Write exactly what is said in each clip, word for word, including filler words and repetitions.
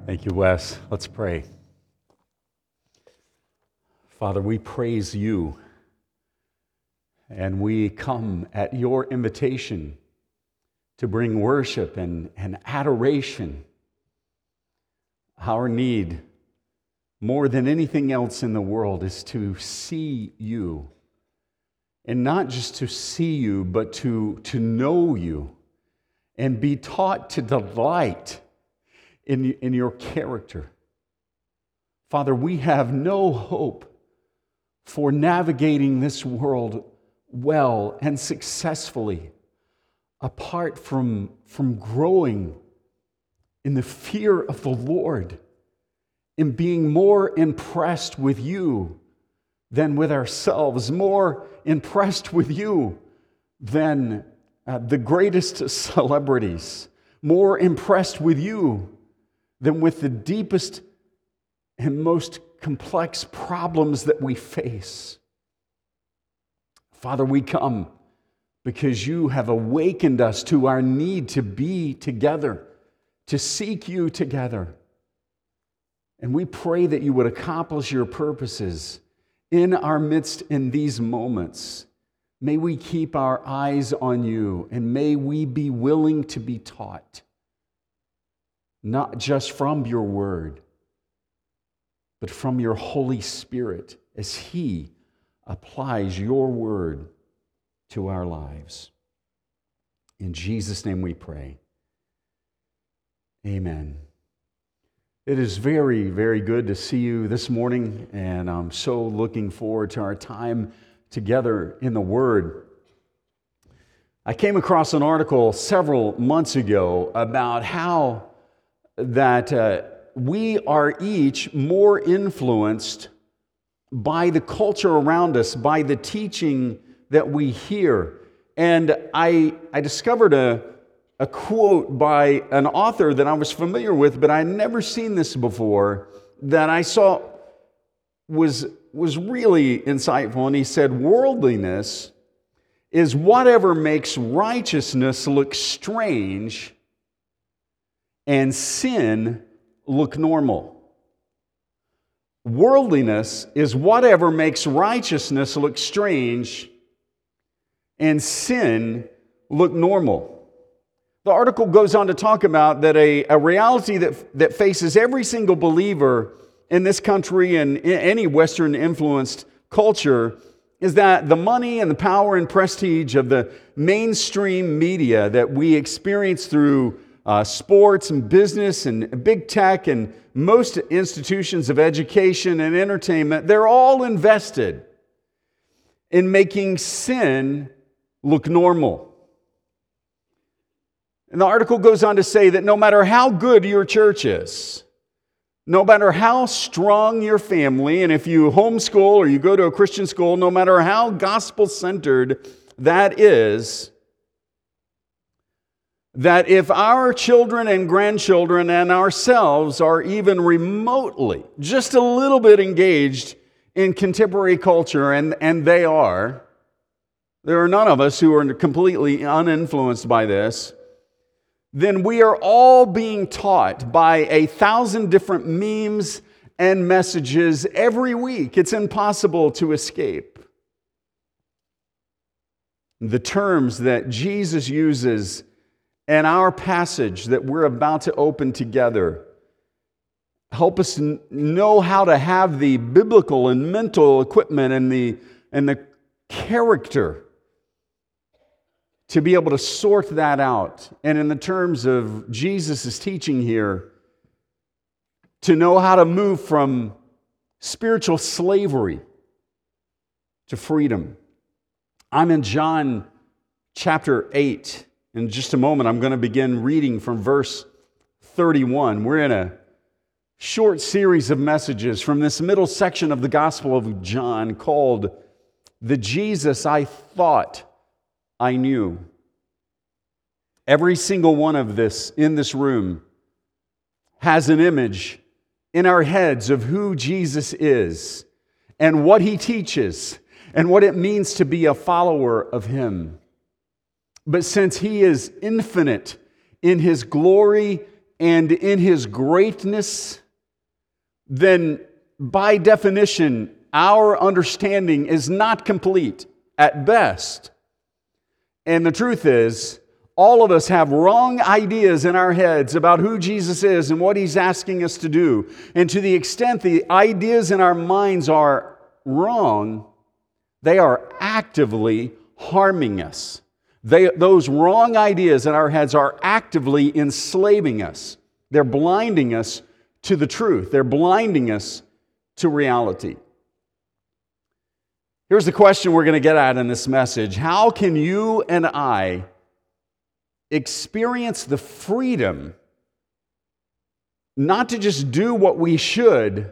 Thank you, Wes. Let's pray. Father, we praise you, and we come at your invitation to bring worship and, and adoration. Our need, more than anything else in the world, is to see you. And not just to see you, but to, to know you and be taught to delight in, in your character. Father, we have no hope for navigating this world well and successfully apart from, from growing in the fear of the Lord and being more impressed with you than with ourselves, more impressed with you than uh, the greatest celebrities, more impressed with you than with the deepest and most complex problems that we face. Father, we come because you have awakened us to our need to be together, to seek you together. And we pray that you would accomplish your purposes in our midst in these moments. May we keep our eyes on you, and may we be willing to be taught, not just from your word, but from your Holy Spirit as he applies your word to our lives. In Jesus' name we pray. Amen. It is very, very good to see you this morning, and I'm so looking forward to our time together in the Word. I came across an article several months ago about how that uh, we are each more influenced by the culture around us, by the teaching that we hear. And I, I discovered a A quote by an author that I was familiar with, but I had never seen this before, that I saw was, was really insightful. And he said, worldliness is whatever makes righteousness look strange and sin look normal. Worldliness is whatever makes righteousness look strange and sin look normal. The article goes on to talk about that a, a reality that, that faces every single believer in this country and in any Western-influenced culture is that the money and the power and prestige of the mainstream media that we experience through uh, sports and business and big tech and most institutions of education and entertainment, they're all invested in making sin look normal. And the article goes on to say that no matter how good your church is, no matter how strong your family, and if you homeschool or you go to a Christian school, no matter how gospel-centered that is, that if our children and grandchildren and ourselves are even remotely, just a little bit engaged in contemporary culture, and, and they are, there are none of us who are completely uninfluenced by this, then we are all being taught by a thousand different memes and messages every week. It's impossible to escape. The terms that Jesus uses in our passage that we're about to open together help us know how to have the biblical and mental equipment and the, and the character to be able to sort that out. And in the terms of Jesus' teaching here, to know how to move from spiritual slavery to freedom. I'm in John chapter eight. In just a moment, I'm going to begin reading from verse thirty-one. We're in a short series of messages from this middle section of the Gospel of John called The Jesus I Thought I Knew. Every single one of this in this room has an image in our heads of who Jesus is and what he teaches and what it means to be a follower of him. But since he is infinite in his glory and in His greatness, then by definition, our understanding is not complete at best. And the truth is, all of us have wrong ideas in our heads about who Jesus is and what He's asking us to do. And to the extent the ideas in our minds are wrong, they are actively harming us. They, those wrong ideas in our heads are actively enslaving us. They're blinding us to the truth. They're blinding us to reality. Here's the question we're going to get at in this message. How can you and I experience the freedom not to just do what we should,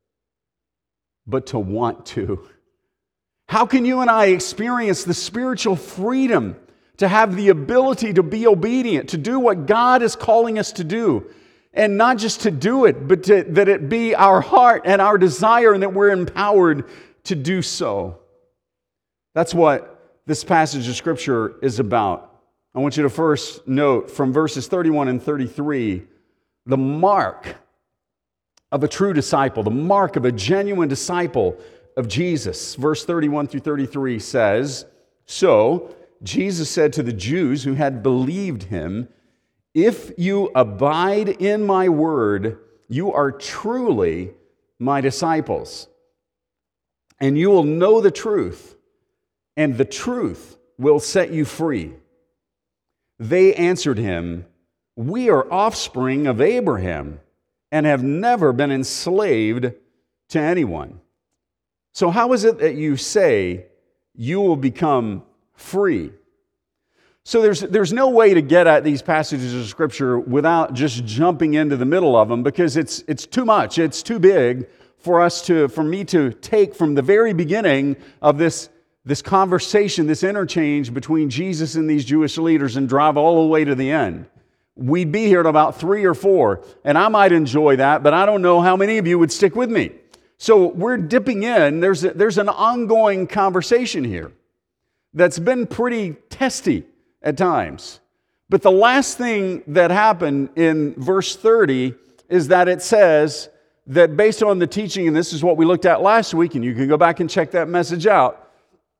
but to want to? How can you and I experience the spiritual freedom to have the ability to be obedient, to do what God is calling us to do? And not just to do it, but to, that it be our heart and our desire and that we're empowered to do so. That's what this passage of Scripture is about. I want you to first note from verses thirty-one and thirty-three, the mark of a true disciple, the mark of a genuine disciple of Jesus. Verse thirty-one through thirty-three says, "So Jesus said to the Jews who had believed Him, 'If you abide in my word, you are truly my disciples, and you will know the truth, and the truth will set you free.' They answered Him, 'We are offspring of Abraham and have never been enslaved to anyone. So how is it that you say you will become free?'" So there's, there's no way to get at these passages of Scripture without just jumping into the middle of them, because it's, it's too much, it's too big for us to, for me to take from the very beginning of this, this conversation, this interchange between Jesus and these Jewish leaders and drive all the way to the end. We'd be here at about three or four, and I might enjoy that, but I don't know how many of you would stick with me. So we're dipping in. There's, a, there's an ongoing conversation here that's been pretty testy at times. But the last thing that happened in verse thirty is that it says that based on the teaching, and this is what we looked at last week, and you can go back and check that message out,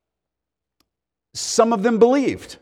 some of them believed.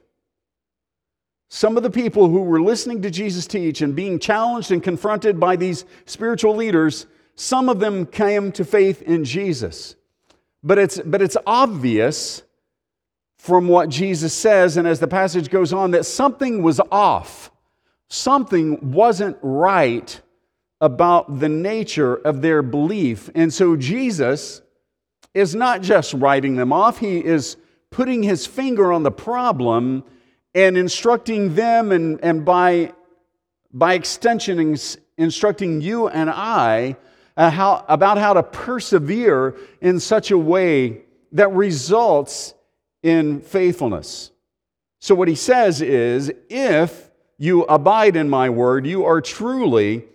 Some of the people who were listening to Jesus teach and being challenged and confronted by these spiritual leaders, some of them came to faith in Jesus. But it's, but it's obvious from what Jesus says, and as the passage goes on, that something was off. Something wasn't right about the nature of their belief. And so Jesus is not just writing them off. He is putting His finger on the problem and instructing them, and, and by, by extension, instructing you and I uh, how, about how to persevere in such a way that results in faithfulness. So what He says is, if you abide in my word, you are truly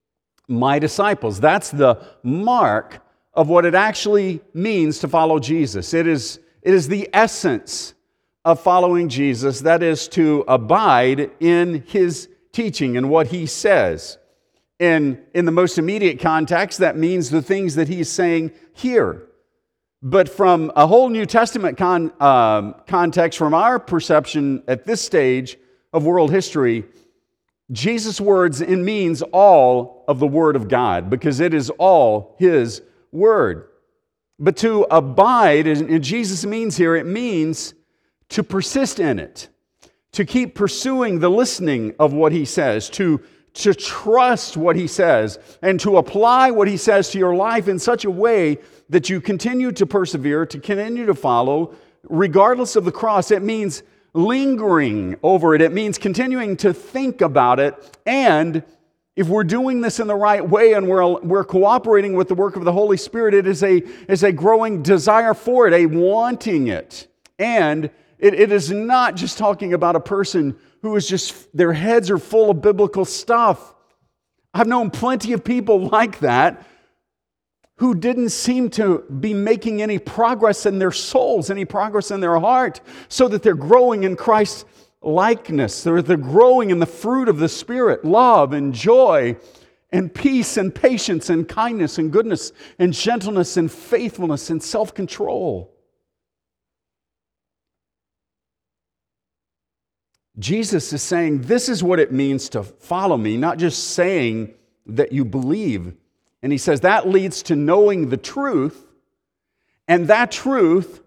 my disciples. That's the mark of what it actually means to follow Jesus. It is, it is the essence of following Jesus, that is to abide in His teaching and what He says. And in the most immediate context, that means the things that He's saying here. But from a whole New Testament con, um, context, from our perception at this stage of world history, Jesus' words and means all of the Word of God, because it is all His Word. But to abide, and Jesus means here, it means to persist in it, to keep pursuing the listening of what He says, to, to trust what He says, and to apply what He says to your life in such a way that you continue to persevere, to continue to follow, regardless of the cross. It means lingering over it. It means continuing to think about it. And if we're doing this in the right way and we're, we're cooperating with the work of the Holy Spirit, it is a, is a growing desire for it, a wanting it. And it, it is not just talking about a person who is just, their heads are full of biblical stuff. I've known plenty of people like that who didn't seem to be making any progress in their souls, any progress in their heart, so that they're growing in Christ's likeness. They're, they're growing in the fruit of the Spirit, love and joy and peace and patience and kindness and goodness and gentleness and faithfulness and self-control. Jesus is saying this is what it means to follow me, not just saying that you believe. And he says that leads to knowing the truth, and that truth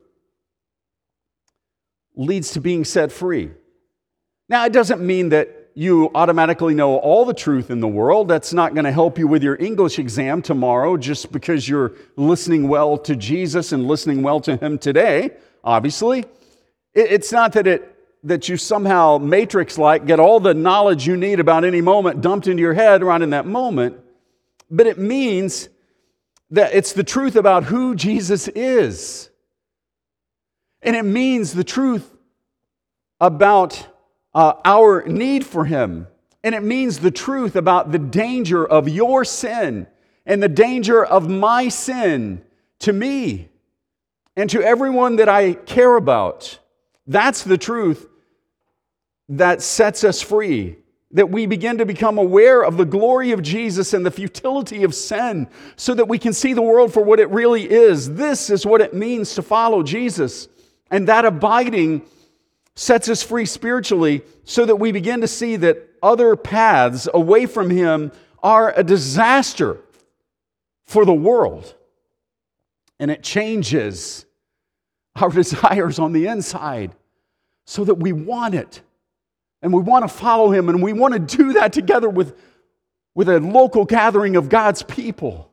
leads to being set free. Now, it doesn't mean that you automatically know all the truth in the world. That's not going to help you with your English exam tomorrow just because you're listening well to Jesus and listening well to Him today, obviously. It's not that it that you somehow matrix-like get all the knowledge you need about any moment dumped into your head right in that moment, but it means that it's the truth about who Jesus is. And it means the truth about uh, our need for Him. And it means the truth about the danger of your sin and the danger of my sin to me and to everyone that I care about. That's the truth that sets us free, that we begin to become aware of the glory of Jesus and the futility of sin so that we can see the world for what it really is. This is what it means to follow Jesus. And that abiding sets us free spiritually so that we begin to see that other paths away from Him are a disaster for the world. And it changes our desires on the inside so that we want it. And we want to follow Him, and we want to do that together with, with a local gathering of God's people.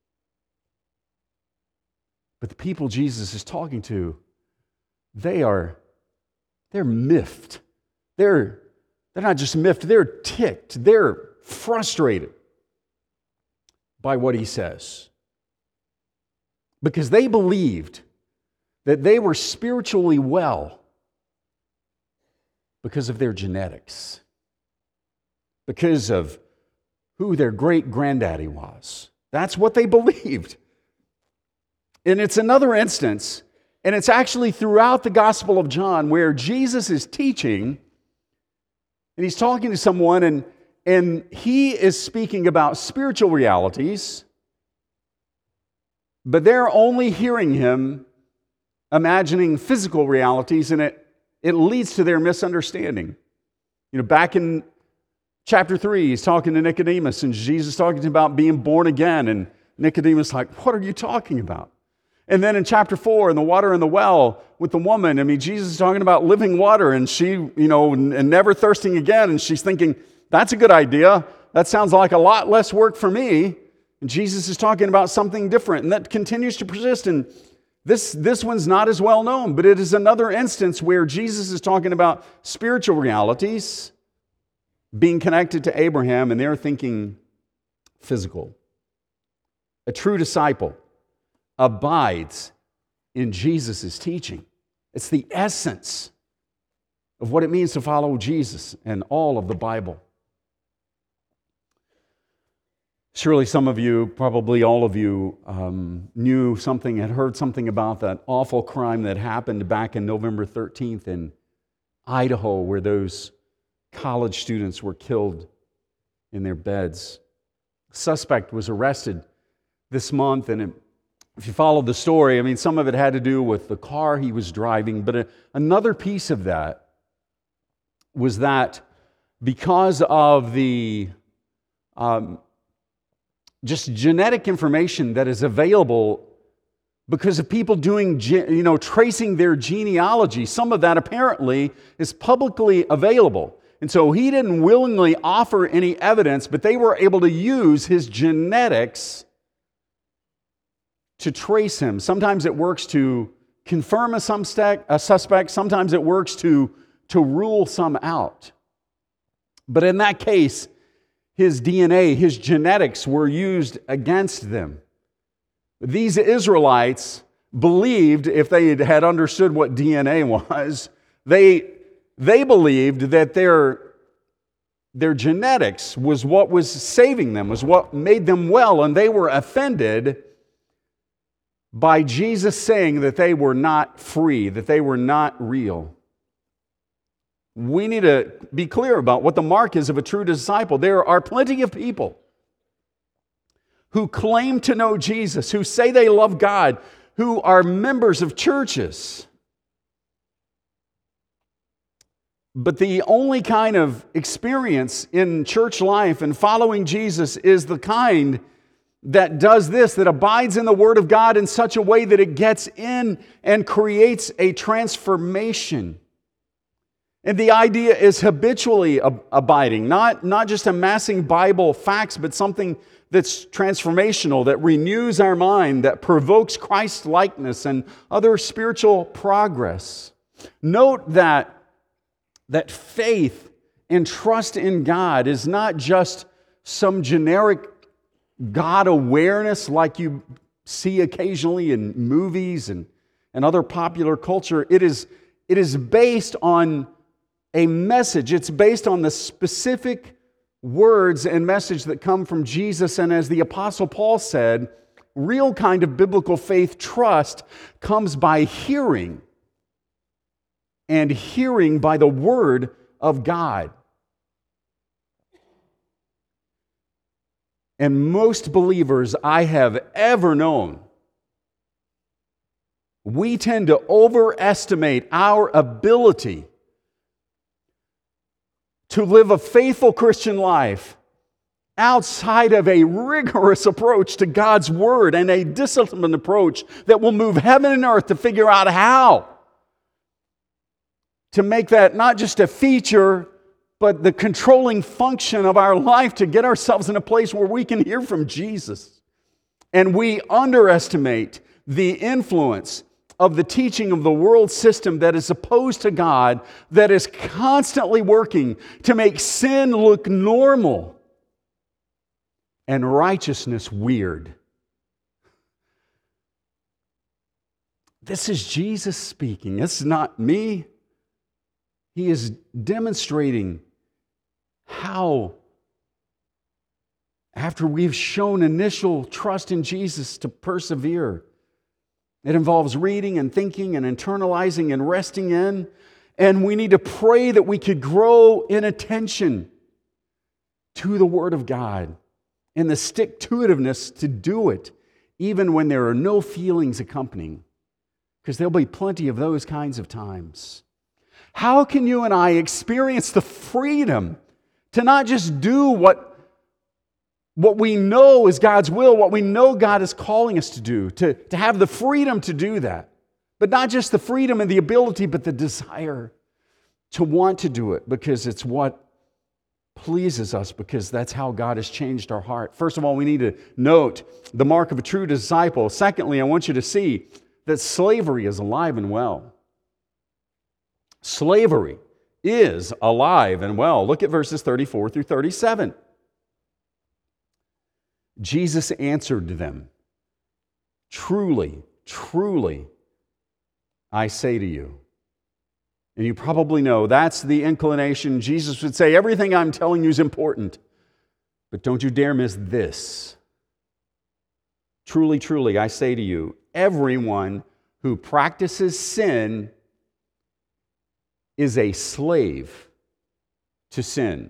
But the people Jesus is talking to, they are, they're miffed. They're, they're not just miffed, they're ticked. They're frustrated by what He says. Because they believed that they were spiritually well because of their genetics, because of who their great-granddaddy was. That's what they believed. And it's another instance, and it's actually throughout the Gospel of John where Jesus is teaching, and He's talking to someone, and, and He is speaking about spiritual realities, but they're only hearing Him imagining physical realities, and it It leads to their misunderstanding. You know, back in chapter three, He's talking to Nicodemus, and Jesus is talking about being born again, and Nicodemus is like, what are you talking about? And then in chapter four, in the water in the well with the woman, I mean, Jesus is talking about living water, and she, you know, and never thirsting again, and she's thinking, that's a good idea. That sounds like a lot less work for me. And Jesus is talking about something different, and that continues to persist. And This, this one's not as well known, but it is another instance where Jesus is talking about spiritual realities being connected to Abraham, and they're thinking physical. A true disciple abides in Jesus' teaching. It's the essence of what it means to follow Jesus and all of the Bible. Surely some of you, probably all of you, um, knew something, had heard something about that awful crime that happened back in November thirteenth in Idaho, where those college students were killed in their beds. The suspect was arrested this month, and it, if you followed the story, I mean, some of it had to do with the car he was driving, but a, another piece of that was that because of the um, just genetic information that is available because of people doing, you know, tracing their genealogy. Some of that apparently is publicly available. And so he didn't willingly offer any evidence, but they were able to use his genetics to trace him. Sometimes it works to confirm a, a suspect. Sometimes it works to, to rule some out. But in that case, his D N A, his genetics were used against them. These Israelites believed, if they had understood what D N A was, they, they believed that their, their genetics was what was saving them, was what made them well, and they were offended by Jesus saying that they were not free, that they were not real. we need to be clear about what the mark is of a true disciple. There are plenty of people who claim to know Jesus, who say they love God, who are members of churches. But the only kind of experience in church life and following Jesus is the kind that does this, that abides in the Word of God in such a way that it gets in and creates a transformation. And the idea is habitually ab- abiding, not, not just amassing Bible facts, but something that's transformational, that renews our mind, that provokes Christ-likeness and other spiritual progress. Note that, that faith and trust in God is not just some generic God awareness like you see occasionally in movies and, and other popular culture. It is, it is based on a message. It's based on the specific words and message that come from Jesus. And as the Apostle Paul said, real kind of biblical faith trust comes by hearing, and hearing by the Word of God. And most believers I have ever known, we tend to overestimate our ability to live a faithful Christian life outside of a rigorous approach to God's Word and a disciplined approach that will move heaven and earth to figure out how to make that not just a feature, but the controlling function of our life, to get ourselves in a place where we can hear from Jesus. And we underestimate the influence of the teaching of the world system that is opposed to God, that is constantly working to make sin look normal and righteousness weird. This is Jesus speaking. It's not me. He is demonstrating how, after we've shown initial trust in Jesus, to persevere. It involves reading and thinking and internalizing and resting in. And we need to pray that we could grow in attention to the Word of God and the stick-to-itiveness to do it, even when there are no feelings accompanying, because there'll be plenty of those kinds of times. How can you and I experience the freedom to not just do what, what we know is God's will, what we know God is calling us to do, to, to have the freedom to do that, but not just the freedom and the ability, but the desire to want to do it because it's what pleases us, because that's how God has changed our heart. First of all, we need to note the mark of a true disciple. Secondly, I want you to see that slavery is alive and well. Slavery is alive and well. Look at verses thirty-four through thirty-seven. Jesus answered them, "Truly, truly, I say to you." And you probably know that's the inclination. Jesus would say, everything I'm telling you is important, but don't you dare miss this. Truly, truly, I say to you, everyone who practices sin is a slave to sin.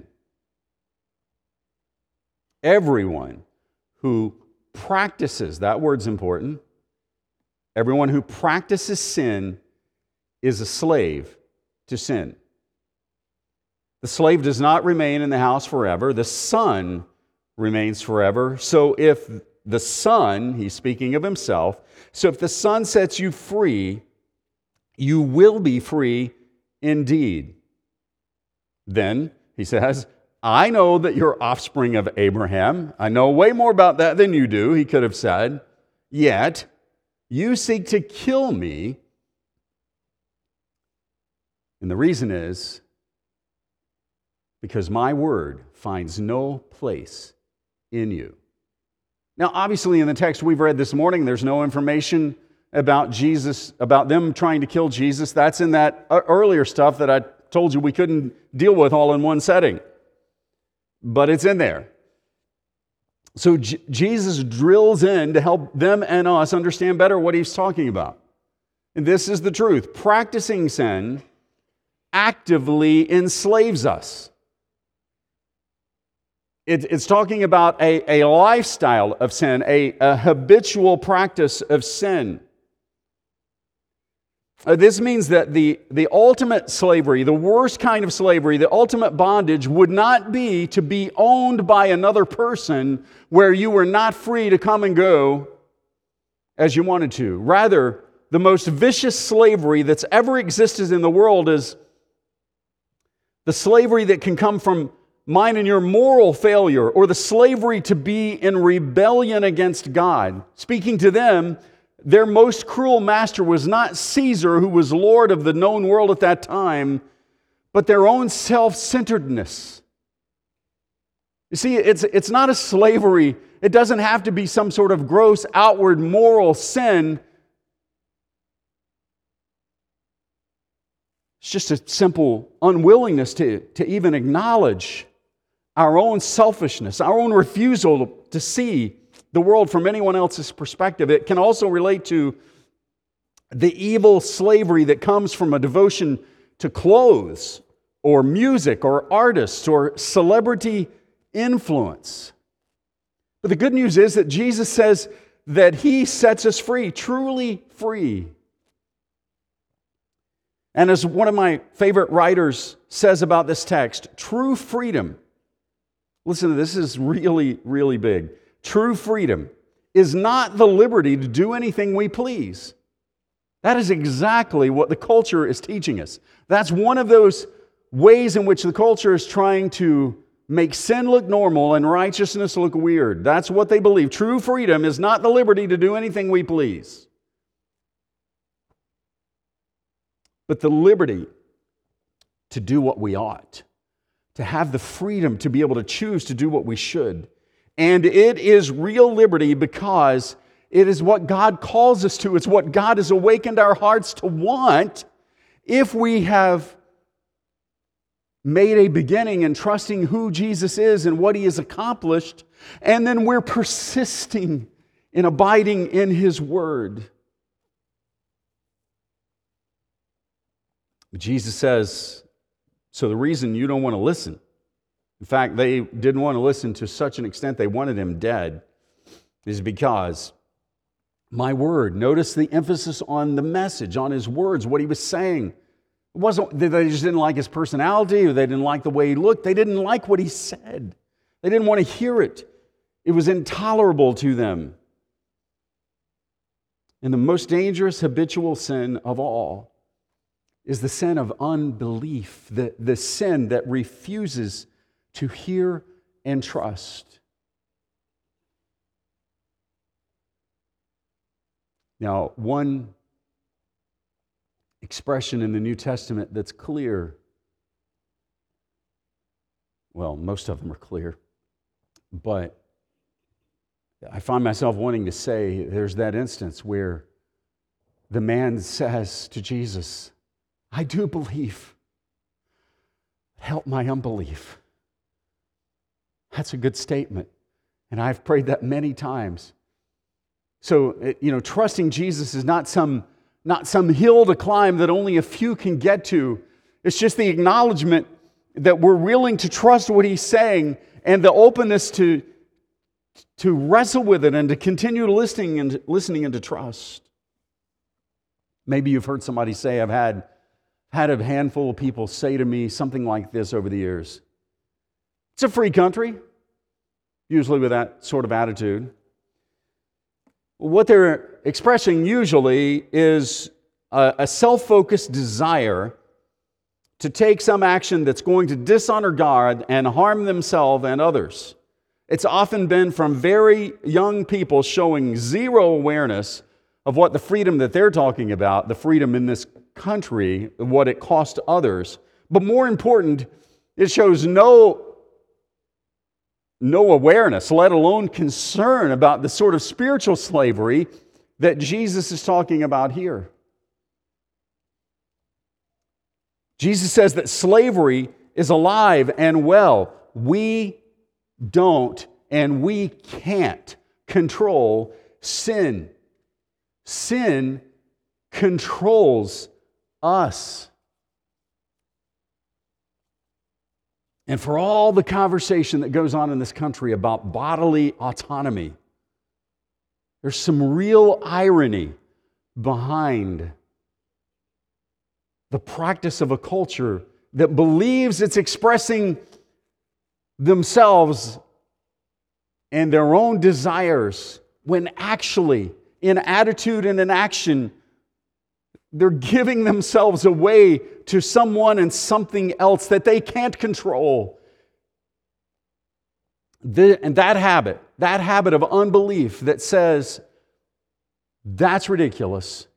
Everyone who practices, that word's important, everyone who practices sin is a slave to sin. The slave does not remain in the house forever. The son remains forever. So if the son, he's speaking of himself, so if the son sets you free, you will be free indeed. Then, he says, I know that you're offspring of Abraham. I know way more about that than you do, he could have said. Yet, you seek to kill me. And the reason is because my word finds no place in you. Now, obviously, in the text we've read this morning, there's no information about Jesus, about them trying to kill Jesus. That's in that earlier stuff that I told you we couldn't deal with all in one setting. But it's in there. So J- Jesus drills in to help them and us understand better what he's talking about. And this is the truth. Practicing sin actively enslaves us. It, it's talking about a, a lifestyle of sin, a, a habitual practice of sin. Uh, this means that the, the ultimate slavery, the worst kind of slavery, the ultimate bondage would not be to be owned by another person where you were not free to come and go as you wanted to. Rather, the most vicious slavery that's ever existed in the world is the slavery that can come from mine and your moral failure, or the slavery to be in rebellion against God. Speaking to them, their most cruel master was not Caesar, who was Lord of the known world at that time, but their own self-centeredness. You see, it's, it's not a slavery. It doesn't have to be some sort of gross outward moral sin. It's just a simple unwillingness to, to even acknowledge our own selfishness, our own refusal to see the world from anyone else's perspective. It can also relate to the evil slavery that comes from a devotion to clothes or music or artists or celebrity influence. But the good news is that Jesus says that He sets us free, truly free. And as one of my favorite writers says about this text, true freedom, listen to this, this is really, really big. True freedom is not the liberty to do anything we please. That is exactly what the culture is teaching us. That's one of those ways in which the culture is trying to make sin look normal and righteousness look weird. That's what they believe. True freedom is not the liberty to do anything we please, but the liberty to do what we ought, to have the freedom to be able to choose to do what we should. And it is real liberty because it is what God calls us to. It's what God has awakened our hearts to want if we have made a beginning in trusting who Jesus is and what He has accomplished, and then we're persisting in abiding in His Word. Jesus says, so the reason you don't want to listen, in fact, they didn't want to listen to such an extent they wanted Him dead, is because my word, notice the emphasis on the message, on His words, what He was saying. It wasn't that they just didn't like His personality or they didn't like the way He looked. They didn't like what He said. They didn't want to hear it. It was intolerable to them. And the most dangerous habitual sin of all is the sin of unbelief, the, the sin that refuses to hear and trust. Now, one expression in the New Testament that's clear, well, most of them are clear, but I find myself wanting to say there's that instance where the man says to Jesus, I do believe. Help my unbelief. That's a good statement. And I've prayed that many times. So, you know, trusting Jesus is not some, not some hill to climb that only a few can get to. It's just the acknowledgement that we're willing to trust what He's saying and the openness to, to wrestle with it and to continue listening and listening and to trust. Maybe you've heard somebody say, I've had had a handful of people say to me something like this over the years. It's a free country, usually with that sort of attitude. What they're expressing usually is a, a self-focused desire to take some action that's going to dishonor God and harm themselves and others. It's often been from very young people showing zero awareness of what the freedom that they're talking about, the freedom in this country, what it costs others. But more important, it shows no, no awareness, let alone concern about the sort of spiritual slavery that Jesus is talking about here. Jesus says that slavery is alive and well. We don't and we can't control sin. Sin controls us. And for all the conversation that goes on in this country about bodily autonomy, there's some real irony behind the practice of a culture that believes it's expressing themselves and their own desires, when actually, in attitude and in action, they're giving themselves away to someone and something else that they can't control. The, and that habit, that habit of unbelief that says, that's ridiculous,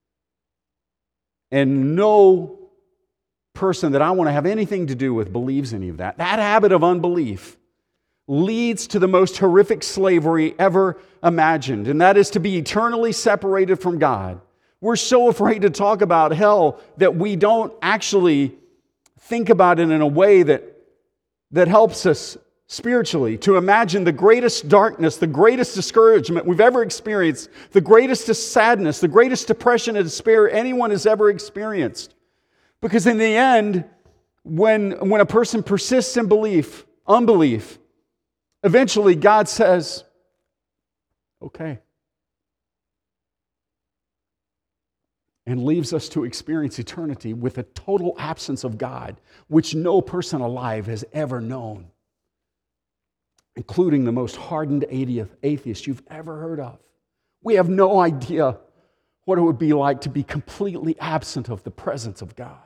and no person that I want to have anything to do with believes any of that. That habit of unbelief leads to the most horrific slavery ever imagined, and that is to be eternally separated from God. We're so afraid to talk about hell that we don't actually think about it in a way that, that helps us spiritually to imagine the greatest darkness, the greatest discouragement we've ever experienced, the greatest sadness, the greatest depression and despair anyone has ever experienced. Because in the end, when, when a person persists in belief, unbelief, eventually God says, okay, and leaves us to experience eternity with a total absence of God, which no person alive has ever known, including the most hardened atheist you've ever heard of. We have no idea what it would be like to be completely absent of the presence of God.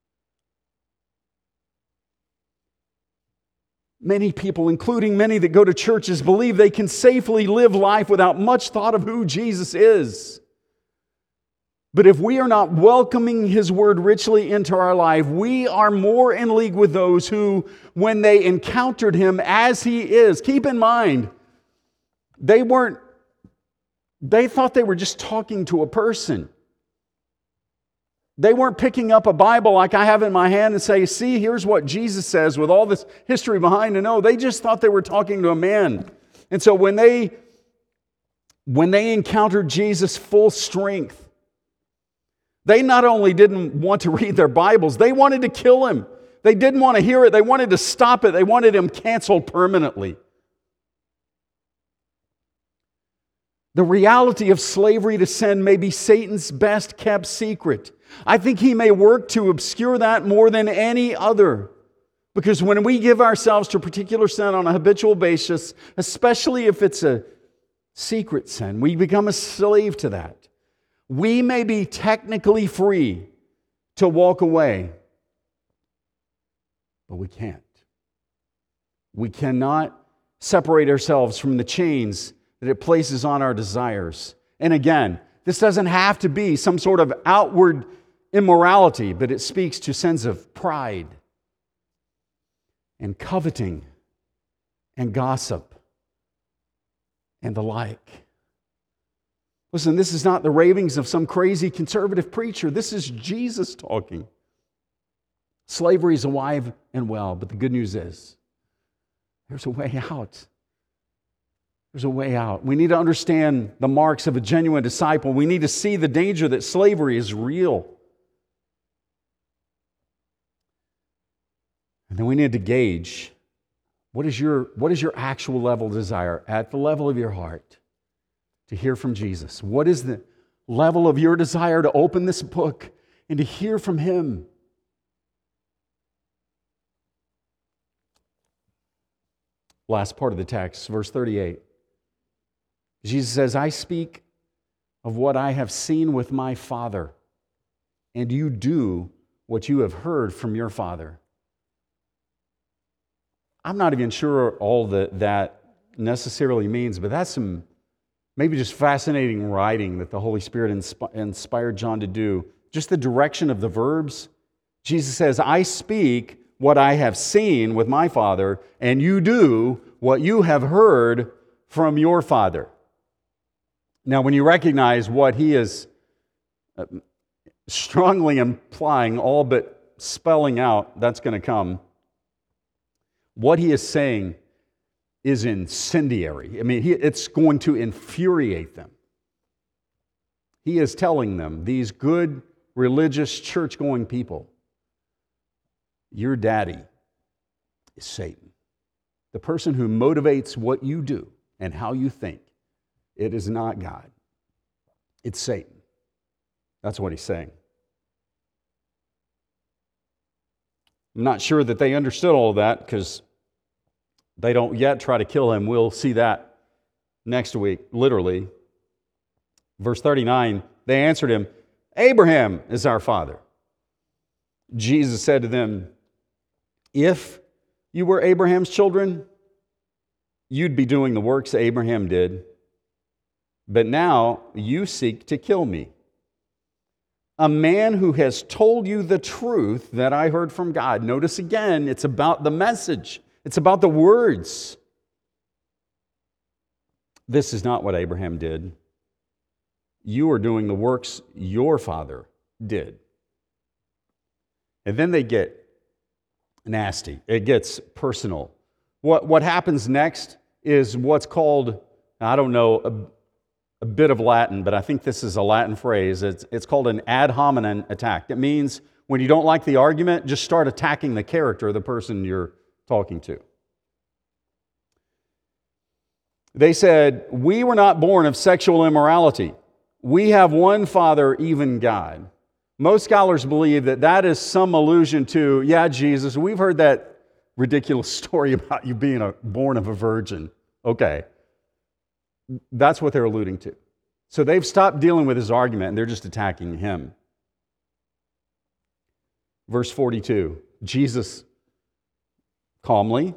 Many people, including many that go to churches, believe they can safely live life without much thought of who Jesus is. But if we are not welcoming His Word richly into our life, we are more in league with those who, when they encountered Him as He is, keep in mind, they weren't, they thought they were just talking to a person. They weren't picking up a Bible like I have in my hand and say, see, here's what Jesus says with all this history behind it. No, they just thought they were talking to a man. And so when they, when they encountered Jesus' full strength, they not only didn't want to read their Bibles, they wanted to kill Him. They didn't want to hear it. They wanted to stop it. They wanted Him canceled permanently. The reality of slavery to sin may be Satan's best kept secret. I think he may work to obscure that more than any other. Because when we give ourselves to a particular sin on a habitual basis, especially if it's a secret sin, we become a slave to that. We may be technically free to walk away, but we can't. We cannot separate ourselves from the chains that it places on our desires. And again, this doesn't have to be some sort of outward immorality, but it speaks to sins of pride and coveting and gossip and the like. Listen, this is not the ravings of some crazy conservative preacher. This is Jesus talking. Slavery is alive and well, but the good news is there's a way out. There's a way out. We need to understand the marks of a genuine disciple. We need to see the danger that slavery is real. And then we need to gauge what is your, what is your actual level of desire at the level of your heart to hear from Jesus. What is the level of your desire to open this book and to hear from Him? Last part of the text, verse thirty-eight. Jesus says, I speak of what I have seen with my Father, and you do what you have heard from your father. I'm not even sure all that that necessarily means, but that's some maybe just fascinating writing that the Holy Spirit insp- inspired John to do. Just the direction of the verbs. Jesus says, I speak what I have seen with my Father, and you do what you have heard from your Father. Now, when you recognize what he is strongly implying, all but spelling out, that's going to come, what he is saying is incendiary. I mean, he, it's going to infuriate them. He is telling them, these good, religious, church-going people, your daddy is Satan. The person who motivates what you do and how you think, it is not God. It's Satan. That's what he's saying. I'm not sure that they understood all of that because they don't yet try to kill him. We'll see that next week, literally. Verse thirty-nine, they answered him, Abraham is our father. Jesus said to them, if you were Abraham's children, you'd be doing the works Abraham did. But now you seek to kill me, a man who has told you the truth that I heard from God. Notice again, it's about the message. It's about the words. This is not what Abraham did. You are doing the works your father did. And then they get nasty. It gets personal. What, what happens next is what's called, I don't know, a, a bit of Latin, but I think this is a Latin phrase. It's, it's called an ad hominem attack. It means when you don't like the argument, just start attacking the character of the person you're talking to. They said, we were not born of sexual immorality. We have one Father, even God. Most scholars believe that that is some allusion to, yeah, Jesus, we've heard that ridiculous story about you being a, born of a virgin. Okay. That's what they're alluding to. So they've stopped dealing with his argument and they're just attacking him. Verse forty-two, Jesus calmly,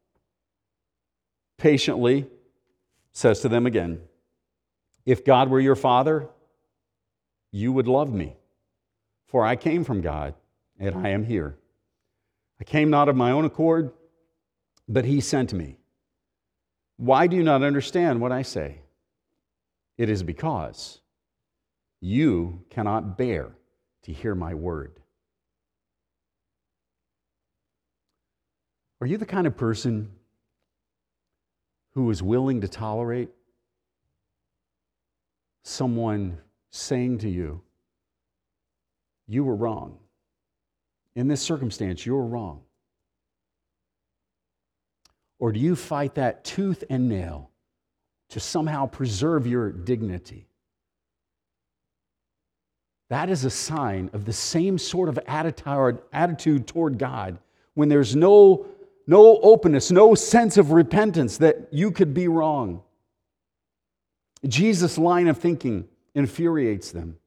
patiently says to them again, if God were your Father, you would love me, for I came from God, and I am here. I came not of my own accord, but he sent me. Why do you not understand what I say? It is because you cannot bear to hear my word. Are you the kind of person who is willing to tolerate someone saying to you, you were wrong. In this circumstance, you're wrong. Or do you fight that tooth and nail to somehow preserve your dignity? That is a sign of the same sort of attitude toward God when there's no, no openness, no sense of repentance that you could be wrong. Jesus' line of thinking infuriates them.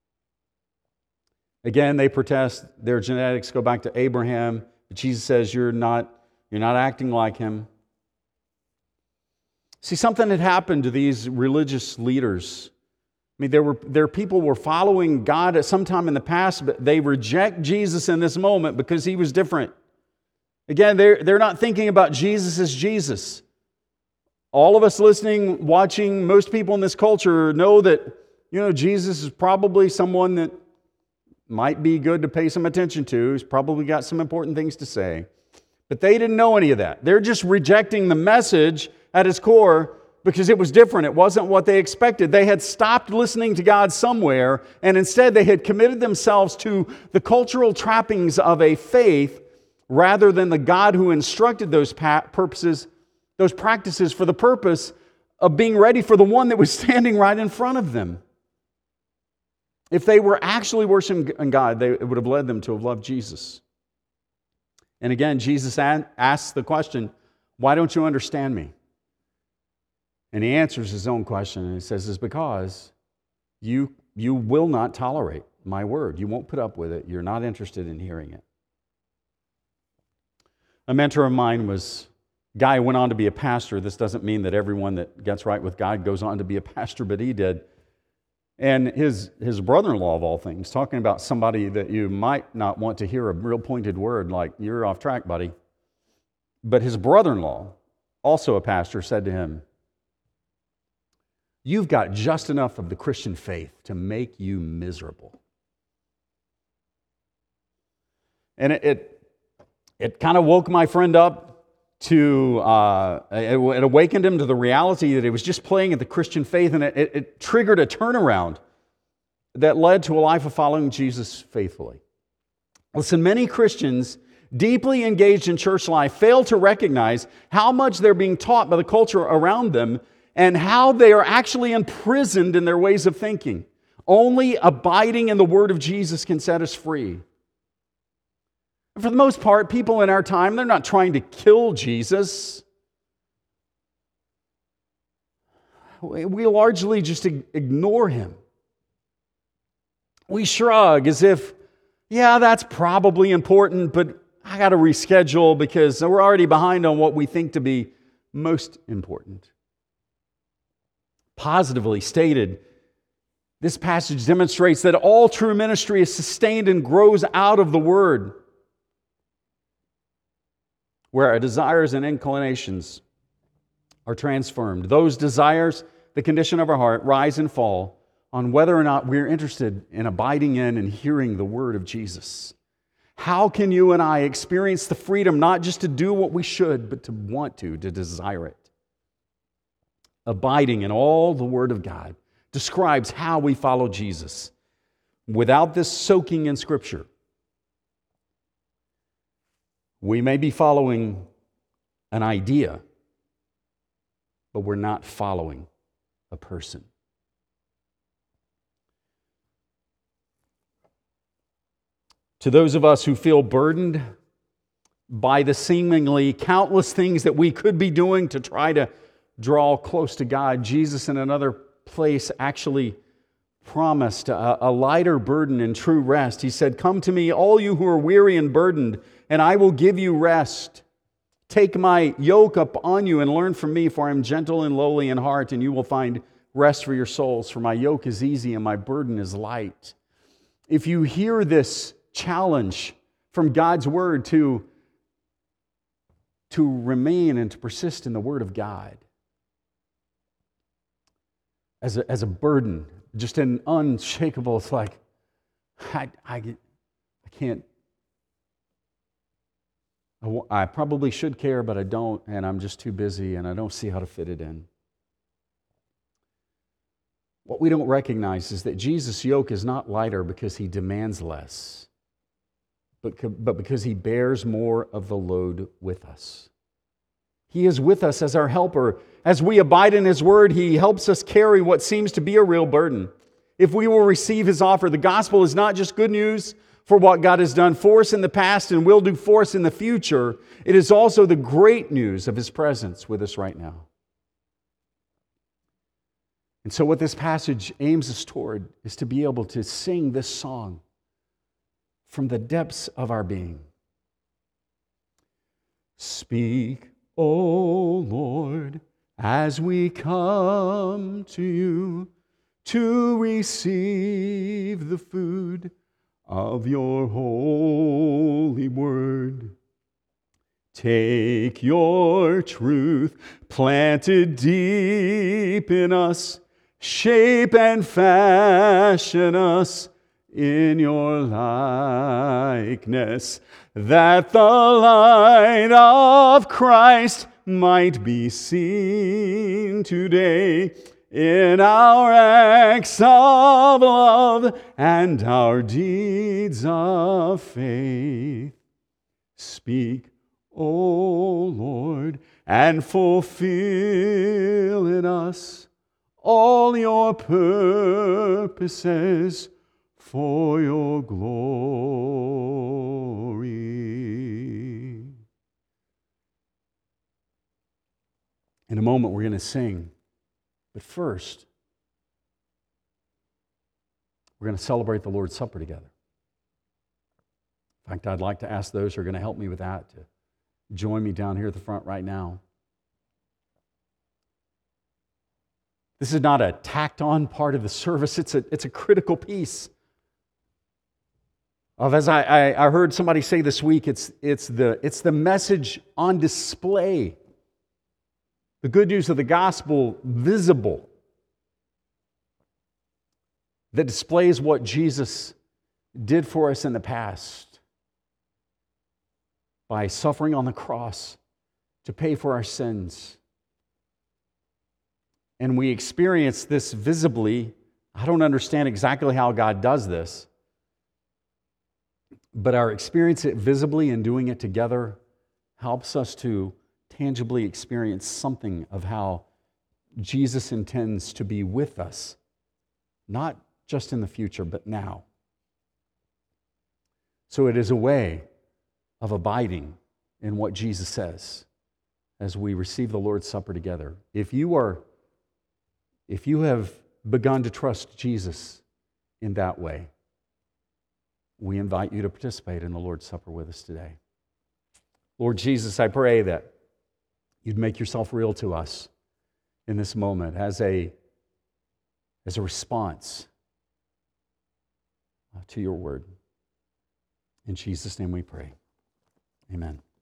Again, they protest. Their genetics go back to Abraham. But Jesus says, you're not, you're not acting like him. See, something had happened to these religious leaders. I mean, there were there people were following God at some time in the past, but they reject Jesus in this moment because he was different. Again, they're, they're not thinking about Jesus as Jesus. All of us listening, watching, most people in this culture know that, you know, Jesus is probably someone that might be good to pay some attention to. He's probably got some important things to say. But they didn't know any of that. They're just rejecting the message at its core because it was different. It wasn't what they expected. They had stopped listening to God somewhere, and instead they had committed themselves to the cultural trappings of a faith rather than the God who instructed those purposes, those practices for the purpose of being ready for the one that was standing right in front of them. If they were actually worshiping God, they, it would have led them to have loved Jesus. And again, Jesus asks the question, why don't you understand me? And he answers his own question, and he says, it's because you, you will not tolerate my word. You won't put up with it. You're not interested in hearing it. A mentor of mine was a guy who went on to be a pastor. This doesn't mean that everyone that gets right with God goes on to be a pastor, but he did. And his, his brother-in-law, of all things, talking about somebody that you might not want to hear a real pointed word like, you're off track, buddy. But his brother-in-law, also a pastor, said to him, you've got just enough of the Christian faith to make you miserable. And it it, it kind of woke my friend up to, uh, it, it awakened him to the reality that he was just playing at the Christian faith, and it, it, it triggered a turnaround that led to a life of following Jesus faithfully. Listen, many Christians deeply engaged in church life, fail to recognize how much they're being taught by the culture around them and how they are actually imprisoned in their ways of thinking. Only abiding in the Word of Jesus can set us free. For the most part, people in our time, they're not trying to kill Jesus. We largely just ignore him. We shrug as if, yeah, that's probably important, but I got to reschedule because we're already behind on what we think to be most important. Positively stated, this passage demonstrates that all true ministry is sustained and grows out of the Word, where our desires and inclinations are transformed. Those desires, the condition of our heart, rise and fall on whether or not we're interested in abiding in and hearing the Word of Jesus. How can you and I experience the freedom not just to do what we should, but to want to, to desire it? Abiding in all the Word of God describes how we follow Jesus. Without this soaking in Scripture, we may be following an idea, but we're not following a person. To those of us who feel burdened by the seemingly countless things that we could be doing to try to draw close to God, Jesus in another place actually promised a, a lighter burden and true rest. He said, "Come to me, all you who are weary and burdened, and I will give you rest. Take my yoke up on you and learn from me, for I am gentle and lowly in heart, and you will find rest for your souls. For my yoke is easy and my burden is light." If you hear this challenge from God's Word to, to remain and to persist in the Word of God as a, as a burden, just an unshakable, it's like, I, I, I can't, I, I probably should care, but I don't, and I'm just too busy, and I don't see how to fit it in. What we don't recognize is that Jesus' yoke is not lighter because he demands less, but, but because he bears more of the load with us. He is with us as our helper. As we abide in his word, he helps us carry what seems to be a real burden. If we will receive his offer, the gospel is not just good news for what God has done for us in the past and will do for us in the future. It is also the great news of his presence with us right now. And so what this passage aims us toward is to be able to sing this song from the depths of our being. Speak, O Lord, as we come to you to receive the food of your holy word. Take your truth planted deep in us, shape and fashion us in your likeness, that the light of Christ might be seen today in our acts of love and our deeds of faith. Speak, O Lord, and fulfill in us all your purposes for your glory. In a moment, we're going to sing. But first, we're going to celebrate the Lord's Supper together. In fact, I'd like to ask those who are going to help me with that to join me down here at the front right now. This is not a tacked-on part of the service. It's a, it's a critical piece of, as I, I, I heard somebody say this week, it's, it's, the, it's the message on display. The good news of the gospel visible, that displays what Jesus did for us in the past by suffering on the cross to pay for our sins. And we experience this visibly. I don't understand exactly how God does this, but our experience it visibly and doing it together helps us to tangibly experience something of how Jesus intends to be with us, not just in the future, but now. So it is a way of abiding in what Jesus says as we receive the Lord's Supper together. If you are, if you have begun to trust Jesus in that way, we invite you to participate in the Lord's Supper with us today. Lord Jesus, I pray that you'd make yourself real to us in this moment as a, as a response to your word. In Jesus' name we pray. Amen.